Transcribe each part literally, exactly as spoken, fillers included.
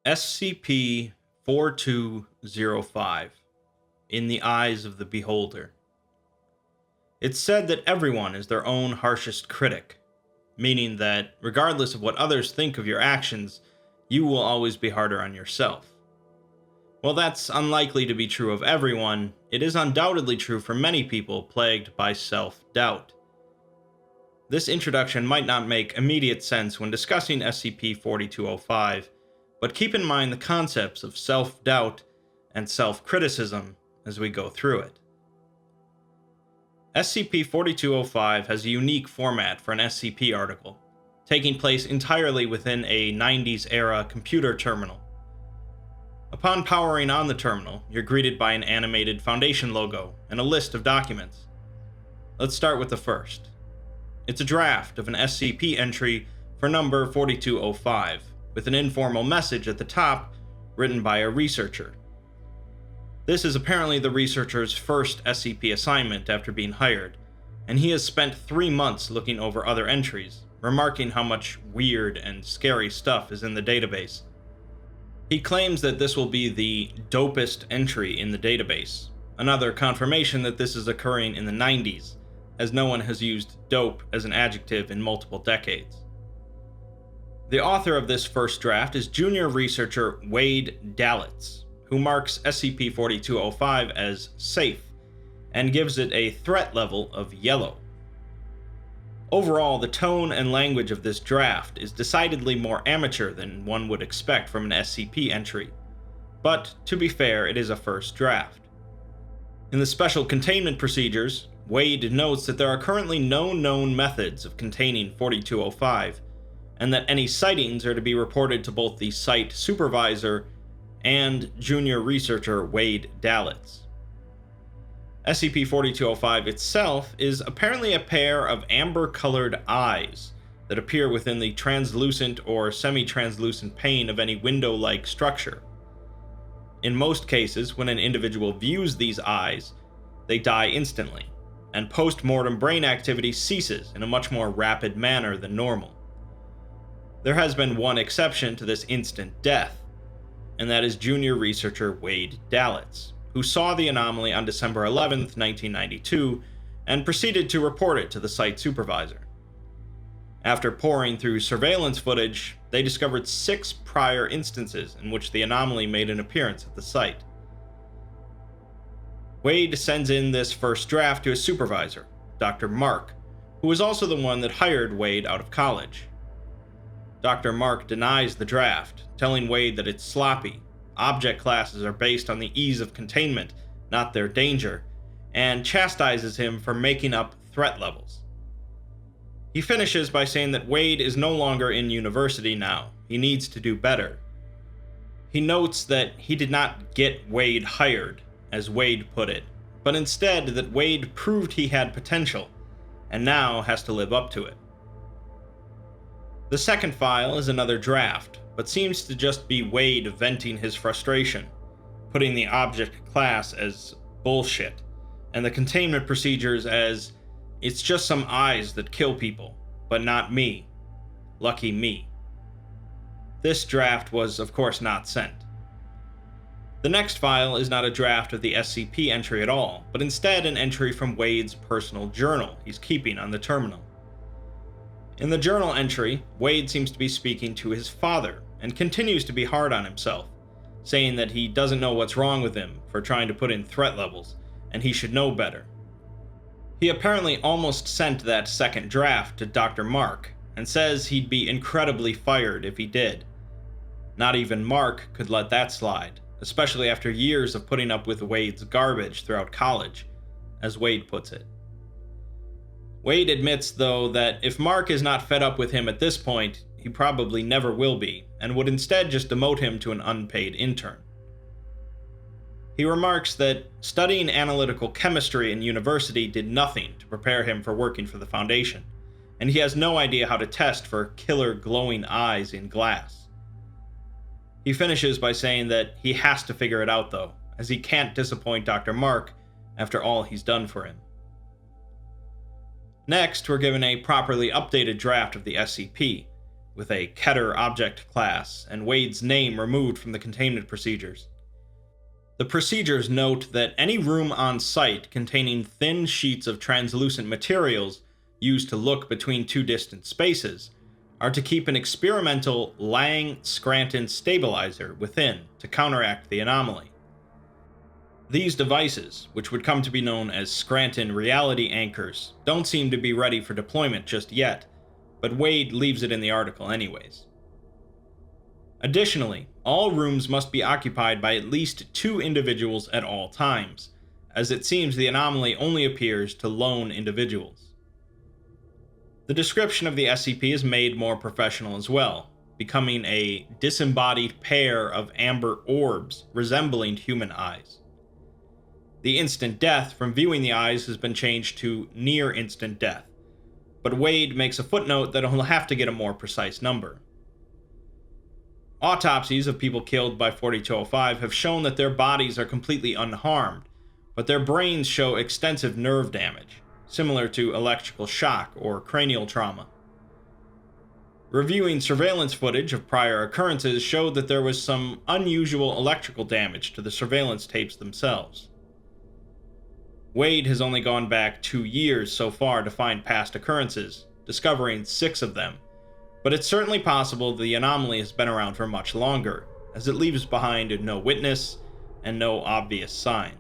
S C P forty-two oh five, In the Eyes of the Beholder. It's said that everyone is their own harshest critic, meaning that, regardless of what others think of your actions, you will always be harder on yourself. While that's unlikely to be true of everyone, it is undoubtedly true for many people plagued by self-doubt. This introduction might not make immediate sense when discussing S C P forty-two oh five, but keep in mind the concepts of self-doubt and self-criticism as we go through it. S C P forty-two oh five has a unique format for an S C P article, taking place entirely within a nineties-era computer terminal. Upon powering on the terminal, you're greeted by an animated Foundation logo and a list of documents. Let's start with the first. It's a draft of an S C P entry for number forty-two oh five, with an informal message at the top written by a researcher. This is apparently the researcher's first S C P assignment after being hired, and he has spent three months looking over other entries, remarking how much weird and scary stuff is in the database. He claims that this will be the dopest entry in the database, another confirmation that this is occurring in the nineties, as no one has used dope as an adjective in multiple decades. The author of this first draft is junior researcher Wade Dalitz, who marks S C P forty-two oh five as safe and gives it a threat level of yellow. Overall, the tone and language of this draft is decidedly more amateur than one would expect from an S C P entry, but to be fair, it is a first draft. In the special containment procedures, Wade notes that there are currently no known methods of containing forty-two oh five, and that any sightings are to be reported to both the site supervisor and junior researcher Wade Dalitz. S C P forty-two oh five itself is apparently a pair of amber-colored eyes that appear within the translucent or semi-translucent pane of any window-like structure. In most cases, when an individual views these eyes, they die instantly, and post-mortem brain activity ceases in a much more rapid manner than normal. There has been one exception to this instant death, and that is junior researcher Wade Dalitz, who saw the anomaly on December eleventh, nineteen ninety-two, and proceeded to report it to the site supervisor. After poring through surveillance footage, they discovered six prior instances in which the anomaly made an appearance at the site. Wade sends in this first draft to his supervisor, Doctor Mark, who was also the one that hired Wade out of college. Doctor Mark denies the draft, telling Wade that it's sloppy, object classes are based on the ease of containment, not their danger, and chastises him for making up threat levels. He finishes by saying that Wade is no longer in university now, he needs to do better. He notes that he did not get Wade hired, as Wade put it, but instead that Wade proved he had potential, and now has to live up to it. The second file is another draft, but seems to just be Wade venting his frustration, putting the object class as bullshit, and the containment procedures as, it's just some eyes that kill people, but not me. Lucky me. This draft was, of course, not sent. The next file is not a draft of the S C P entry at all, but instead an entry from Wade's personal journal he's keeping on the terminal. In the journal entry, Wade seems to be speaking to his father, and continues to be hard on himself, saying that he doesn't know what's wrong with him for trying to put in threat levels, and he should know better. He apparently almost sent that second draft to Doctor Mark, and says he'd be incredibly fired if he did. Not even Mark could let that slide, especially after years of putting up with Wade's garbage throughout college, as Wade puts it. Wade admits, though, that if Mark is not fed up with him at this point, he probably never will be, and would instead just demote him to an unpaid intern. He remarks that studying analytical chemistry in university did nothing to prepare him for working for the Foundation, and he has no idea how to test for killer glowing eyes in glass. He finishes by saying that he has to figure it out, though, as he can't disappoint Doctor Mark after all he's done for him. Next, we're given a properly updated draft of the S C P, with a Keter object class and Wade's name removed from the containment procedures. The procedures note that any room on site containing thin sheets of translucent materials used to look between two distant spaces are to keep an experimental Lang-Scranton stabilizer within to counteract the anomaly. These devices, which would come to be known as Scranton reality anchors, don't seem to be ready for deployment just yet, but Wade leaves it in the article anyways. Additionally, all rooms must be occupied by at least two individuals at all times, as it seems the anomaly only appears to lone individuals. The description of the S C P is made more professional as well, becoming a disembodied pair of amber orbs resembling human eyes. The instant death from viewing the eyes has been changed to near instant death, but Wade makes a footnote that he'll have to get a more precise number. Autopsies of people killed by forty-two oh five have shown that their bodies are completely unharmed, but their brains show extensive nerve damage, similar to electrical shock or cranial trauma. Reviewing surveillance footage of prior occurrences showed that there was some unusual electrical damage to the surveillance tapes themselves. Wade has only gone back two years so far to find past occurrences, discovering six of them, but it's certainly possible the anomaly has been around for much longer, as it leaves behind no witness and no obvious signs.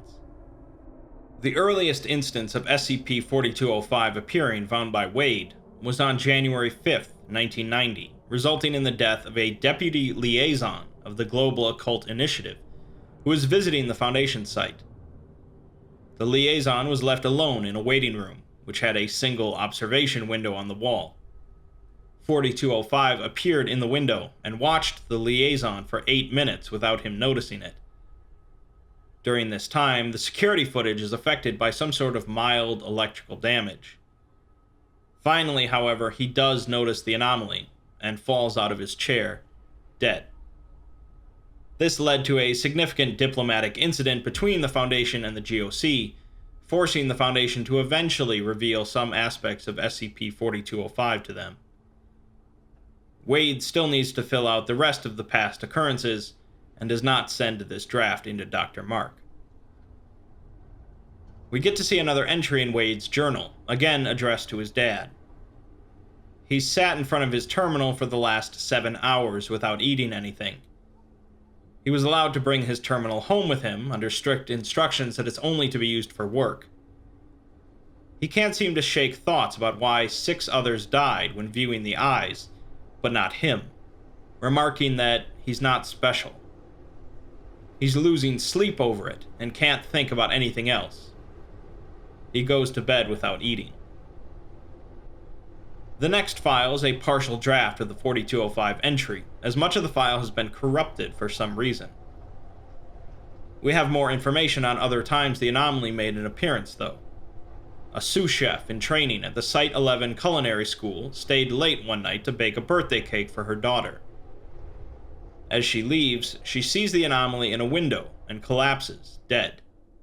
The earliest instance of S C P forty-two oh five appearing found by Wade was on January fifth, nineteen ninety, resulting in the death of a deputy liaison of the Global Occult Initiative, who was visiting the Foundation site. The liaison was left alone in a waiting room, which had a single observation window on the wall. forty-two oh five appeared in the window and watched the liaison for eight minutes without him noticing it. During this time, the security footage is affected by some sort of mild electrical damage. Finally, however, he does notice the anomaly and falls out of his chair, dead. This led to a significant diplomatic incident between the Foundation and the G O C, forcing the Foundation to eventually reveal some aspects of S C P forty-two oh five to them. Wade still needs to fill out the rest of the past occurrences, and does not send this draft into Doctor Mark. We get to see another entry in Wade's journal, again addressed to his dad. He sat in front of his terminal for the last seven hours without eating anything. He was allowed to bring his terminal home with him under strict instructions that it's only to be used for work. He can't seem to shake thoughts about why six others died when viewing the eyes, but not him, remarking that he's not special. He's losing sleep over it and can't think about anything else. He goes to bed without eating. The next file is a partial draft of the forty-two oh five entry, as much of the file has been corrupted for some reason. We have more information on other times the anomaly made an appearance, though. A sous chef in training at the Site eleven Culinary School stayed late one night to bake a birthday cake for her daughter. As she leaves, she sees the anomaly in a window and collapses, dead.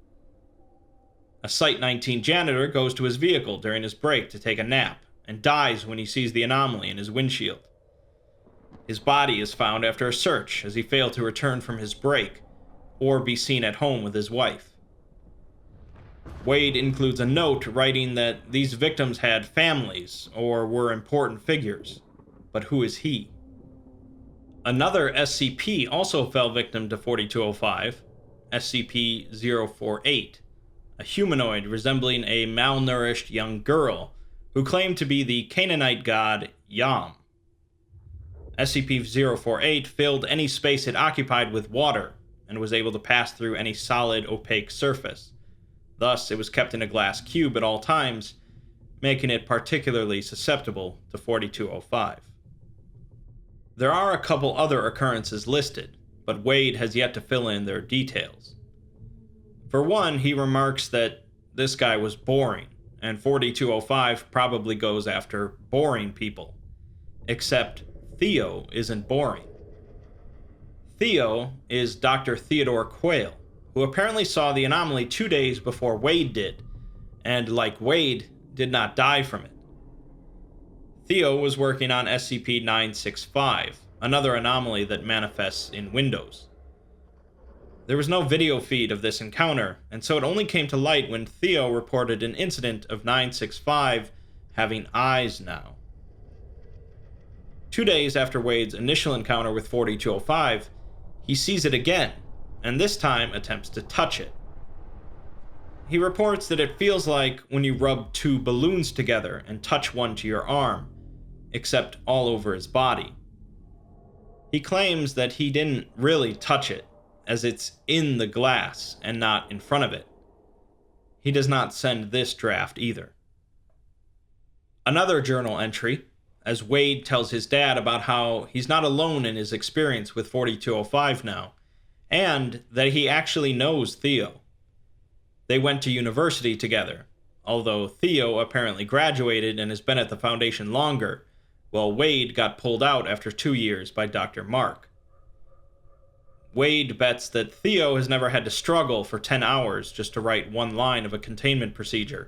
A Site nineteen janitor goes to his vehicle during his break to take a nap, and dies when he sees the anomaly in his windshield. His body is found after a search as he failed to return from his break, or be seen at home with his wife. Wade includes a note writing that these victims had families, or were important figures, but who is he? Another S C P also fell victim to forty-two oh five, S C P zero four eight, a humanoid resembling a malnourished young girl who claimed to be the Canaanite god Yam. S C P zero four eight filled any space it occupied with water and was able to pass through any solid, opaque surface. Thus, it was kept in a glass cube at all times, making it particularly susceptible to forty-two oh five. There are a couple other occurrences listed, but Wade has yet to fill in their details. For one, he remarks that this guy was boring, and forty-two oh five probably goes after boring people. Except Theo isn't boring. Theo is Doctor Theodore Quayle, who apparently saw the anomaly two days before Wade did, and like Wade, did not die from it. Theo was working on S C P nine sixty-five, another anomaly that manifests in Windows. There was no video feed of this encounter, and so it only came to light when Theo reported an incident of nine sixty-five having eyes now. Two days after Wade's initial encounter with forty-two oh five, he sees it again, and this time attempts to touch it. He reports that it feels like when you rub two balloons together and touch one to your arm, except all over his body. He claims that he didn't really touch it, as it's in the glass and not in front of it. He does not send this draft either. Another journal entry, as Wade tells his dad about how he's not alone in his experience with forty-two oh five now, and that he actually knows Theo. They went to university together, although Theo apparently graduated and has been at the Foundation longer, while Wade got pulled out after two years by Doctor Mark. Wade bets that Theo has never had to struggle for ten hours just to write one line of a containment procedure.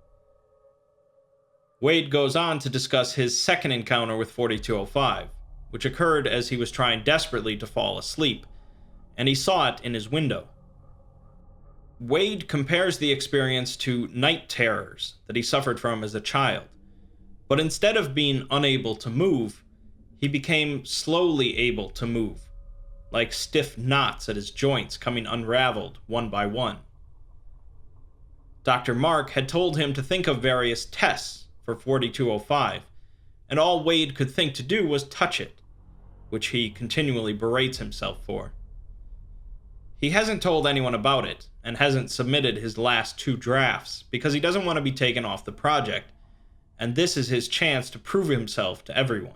Wade goes on to discuss his second encounter with forty-two oh five, which occurred as he was trying desperately to fall asleep, and he saw it in his window. Wade compares the experience to night terrors that he suffered from as a child, but instead of being unable to move, he became slowly able to move, like stiff knots at his joints coming unraveled one by one. Doctor Mark had told him to think of various tests for forty-two oh five, and all Wade could think to do was touch it, which he continually berates himself for. He hasn't told anyone about it, and hasn't submitted his last two drafts, because he doesn't want to be taken off the project, and this is his chance to prove himself to everyone.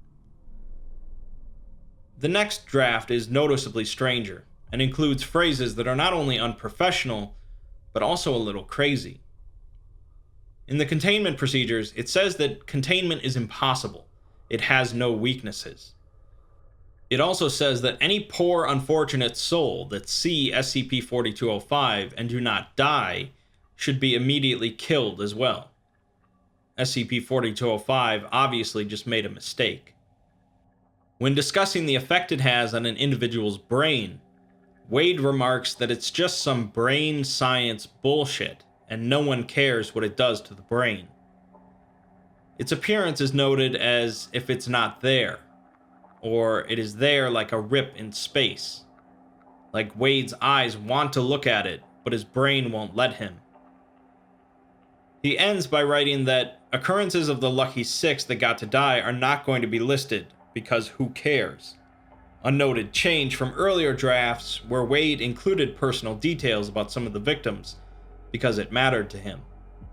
The next draft is noticeably stranger, and includes phrases that are not only unprofessional, but also a little crazy. In the containment procedures, it says that containment is impossible. It has no weaknesses. It also says that any poor, unfortunate soul that see S C P forty-two oh five and do not die should be immediately killed as well. S C P forty-two oh five obviously just made a mistake. When discussing the effect it has on an individual's brain, Wade remarks that it's just some brain science bullshit, and no one cares what it does to the brain. Its appearance is noted as if it's not there, or it is there like a rip in space. Like Wade's eyes want to look at it, but his brain won't let him. He ends by writing that occurrences of the Lucky Six that got to die are not going to be listed, because who cares? A noted change from earlier drafts where Wade included personal details about some of the victims, because it mattered to him.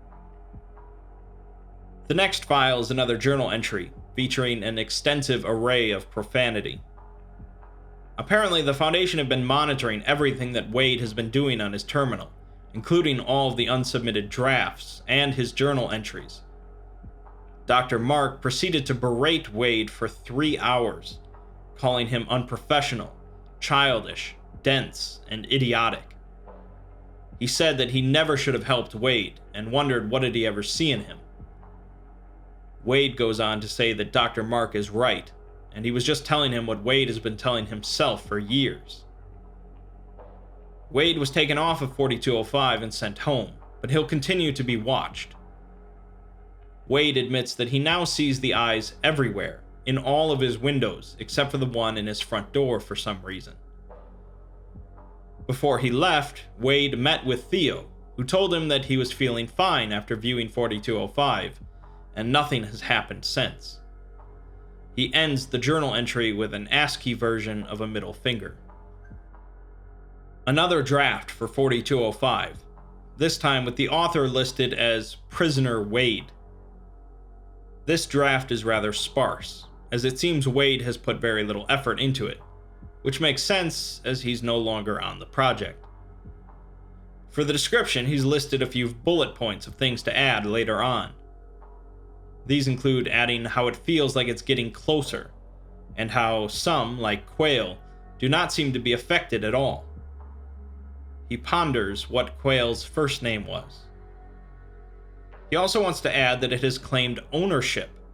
The next file is another journal entry, featuring an extensive array of profanity. Apparently, the Foundation have been monitoring everything that Wade has been doing on his terminal, including all of the unsubmitted drafts and his journal entries. Doctor Mark proceeded to berate Wade for three hours, calling him unprofessional, childish, dense, and idiotic. He said that he never should have helped Wade, and wondered what did he ever see in him. Wade goes on to say that Doctor Mark is right, and he was just telling him what Wade has been telling himself for years. Wade was taken off of forty-two oh five and sent home, but he'll continue to be watched. Wade admits that he now sees the eyes everywhere, in all of his windows, except for the one in his front door for some reason. Before he left, Wade met with Theo, who told him that he was feeling fine after viewing forty-two oh five, and nothing has happened since. He ends the journal entry with an ASCII version of a middle finger. Another draft for forty-two oh five, this time with the author listed as Prisoner Wade. This draft is rather sparse, as it seems Wade has put very little effort into it, which makes sense as he's no longer on the project. For the description, he's listed a few bullet points of things to add later on. These include adding how it feels like it's getting closer, and how some, like Quail, do not seem to be affected at all. He ponders what Quail's first name was. He also wants to add that it has claimed ownership,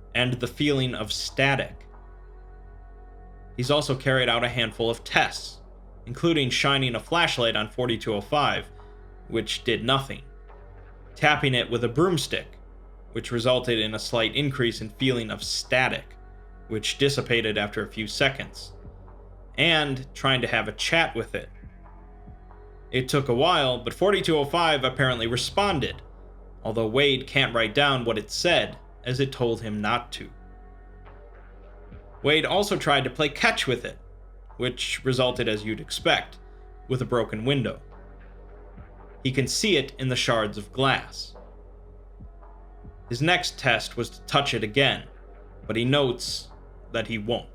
and the feeling of static. He's also carried out a handful of tests, including shining a flashlight on forty-two oh five, which did nothing, tapping it with a broomstick, which resulted in a slight increase in feeling of static, which dissipated after a few seconds, and trying to have a chat with it. It took a while, but forty-two oh five apparently responded, although Wade can't write down what it said, as it told him not to. Wade also tried to play catch with it, which resulted as you'd expect, with a broken window. He can see it in the shards of glass. His next test was to touch it again, but he notes that he won't.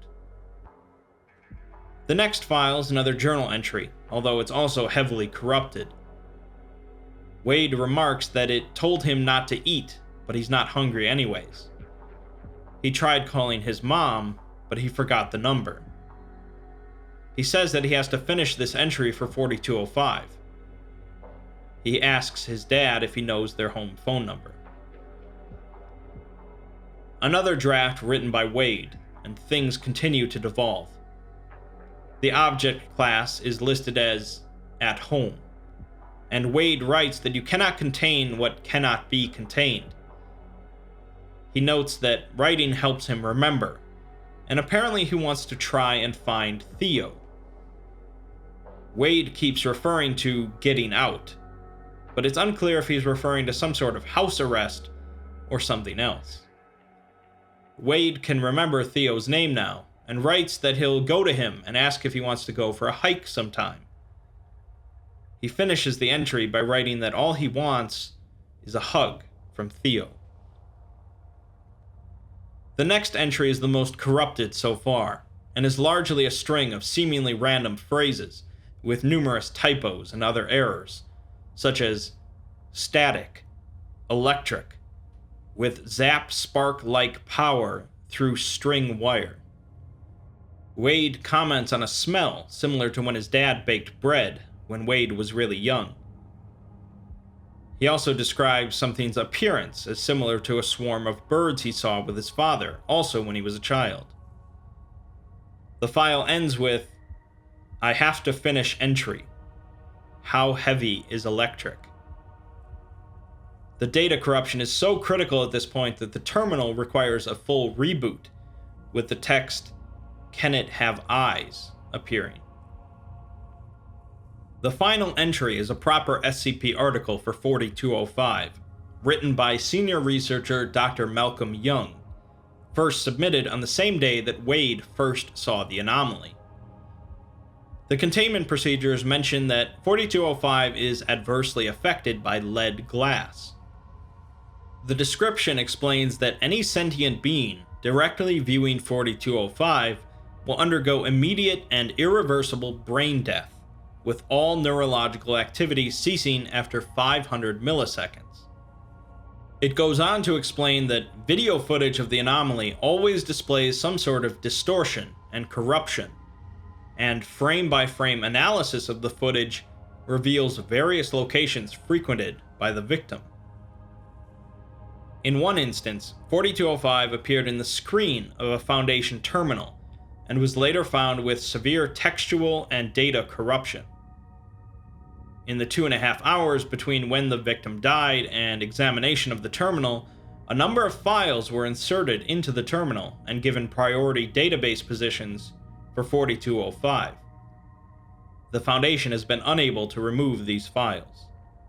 The next file is another journal entry, although it's also heavily corrupted. Wade remarks that it told him not to eat, but he's not hungry anyways. He tried calling his mom, but he forgot the number. He says that he has to finish this entry for forty-two oh five. He asks his dad if he knows their home phone number. Another draft written by Wade, and things continue to devolve. The object class is listed as at home, and Wade writes that you cannot contain what cannot be contained. He notes that writing helps him remember, and apparently he wants to try and find Theo. Wade keeps referring to getting out, but it's unclear if he's referring to some sort of house arrest or something else. Wade can remember Theo's name now, and writes that he'll go to him and ask if he wants to go for a hike sometime. He finishes the entry by writing that all he wants is a hug from Theo. The next entry is the most corrupted so far, and is largely a string of seemingly random phrases, with numerous typos and other errors, such as static, electric, with zap spark-like power through string wire. Wade comments on a smell similar to when his dad baked bread when Wade was really young. He also describes something's appearance as similar to a swarm of birds he saw with his father, also when he was a child. The file ends with, "I have to finish entry. How heavy is electric?" The data corruption is so critical at this point that the terminal requires a full reboot, with the text, "Can it have eyes?" appearing. The final entry is a proper S C P article for forty-two oh five, written by senior researcher Doctor Malcolm Young, first submitted on the same day that Wade first saw the anomaly. The containment procedures mention that forty-two oh five is adversely affected by lead glass. The description explains that any sentient being directly viewing forty-two oh five will undergo immediate and irreversible brain death, with all neurological activity ceasing after five hundred milliseconds. It goes on to explain that video footage of the anomaly always displays some sort of distortion and corruption, and frame-by-frame analysis of the footage reveals various locations frequented by the victim. In one instance, forty-two oh five appeared in the screen of a Foundation terminal, and was later found with severe textual and data corruption. In the two and a half hours between when the victim died and examination of the terminal, a number of files were inserted into the terminal and given priority database positions for forty-two oh five. The Foundation has been unable to remove these files.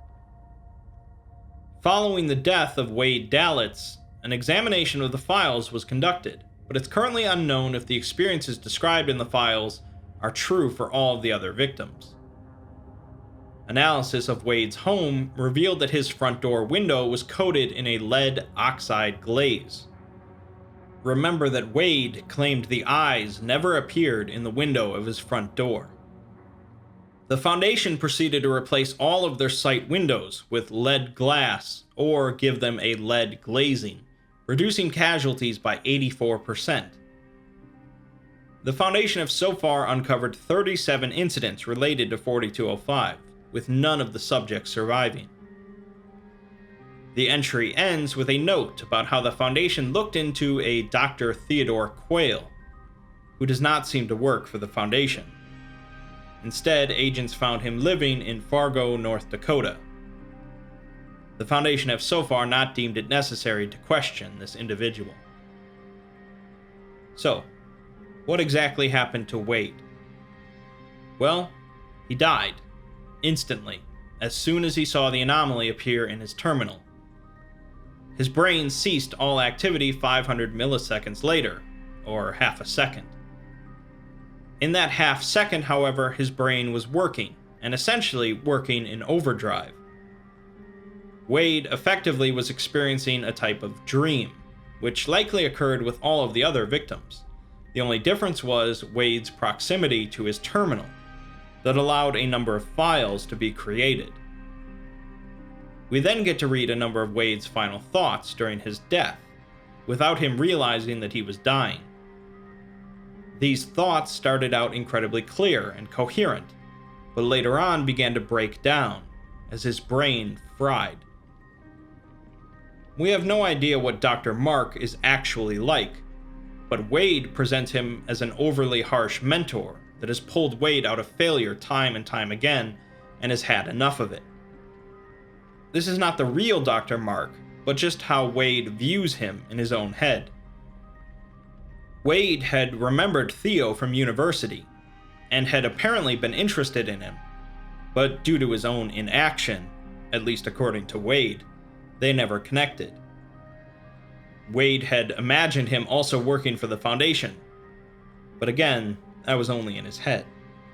Following the death of Wade Dalitz, an examination of the files was conducted, but it's currently unknown if the experiences described in the files are true for all of the other victims. Analysis of Wade's home revealed that his front door window was coated in a lead oxide glaze. Remember that Wade claimed the eyes never appeared in the window of his front door. The Foundation proceeded to replace all of their site windows with lead glass or give them a lead glazing, reducing casualties by eighty-four percent. The Foundation have so far uncovered thirty-seven incidents related to forty-two oh five, with none of the subjects surviving. The entry ends with a note about how the Foundation looked into a Doctor Theodore Quayle, who does not seem to work for the Foundation. Instead, agents found him living in Fargo, North Dakota. The Foundation have so far not deemed it necessary to question this individual. So, what exactly happened to Wade? Well, he died, instantly, as soon as he saw the anomaly appear in his terminal. His brain ceased all activity five hundred milliseconds later, or half a second. In that half second, however, his brain was working, and essentially working in overdrive. Wade effectively was experiencing a type of dream, which likely occurred with all of the other victims. The only difference was Wade's proximity to his terminal, that allowed a number of files to be created. We then get to read a number of Wade's final thoughts during his death, without him realizing that he was dying. These thoughts started out incredibly clear and coherent, but later on began to break down, as his brain fried. We have no idea what Doctor Mark is actually like, but Wade presents him as an overly harsh mentor that has pulled Wade out of failure time and time again, and has had enough of it. This is not the real Doctor Mark, but just how Wade views him in his own head. Wade had remembered Theo from university, and had apparently been interested in him, but due to his own inaction, at least according to Wade, they never connected. Wade had imagined him also working for the Foundation, but again, that was only in his head.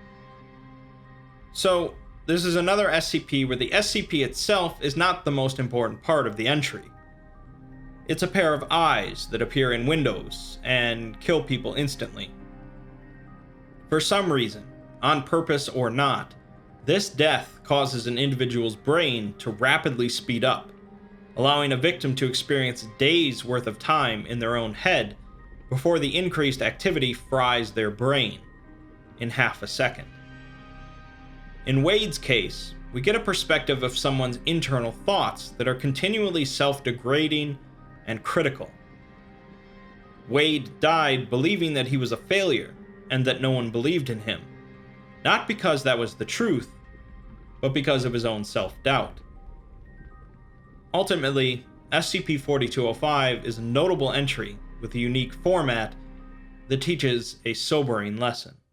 So, this is another S C P where the S C P itself is not the most important part of the entry. It's a pair of eyes that appear in windows and kill people instantly. For some reason, on purpose or not, this death causes an individual's brain to rapidly speed up, allowing a victim to experience days worth of time in their own head before the increased activity fries their brain in half a second. In Wade's case, we get a perspective of someone's internal thoughts that are continually self-degrading and critical. Wade died believing that he was a failure and that no one believed in him, not because that was the truth, but because of his own self-doubt. Ultimately, S C P forty-two oh five is a notable entry with a unique format that teaches a sobering lesson.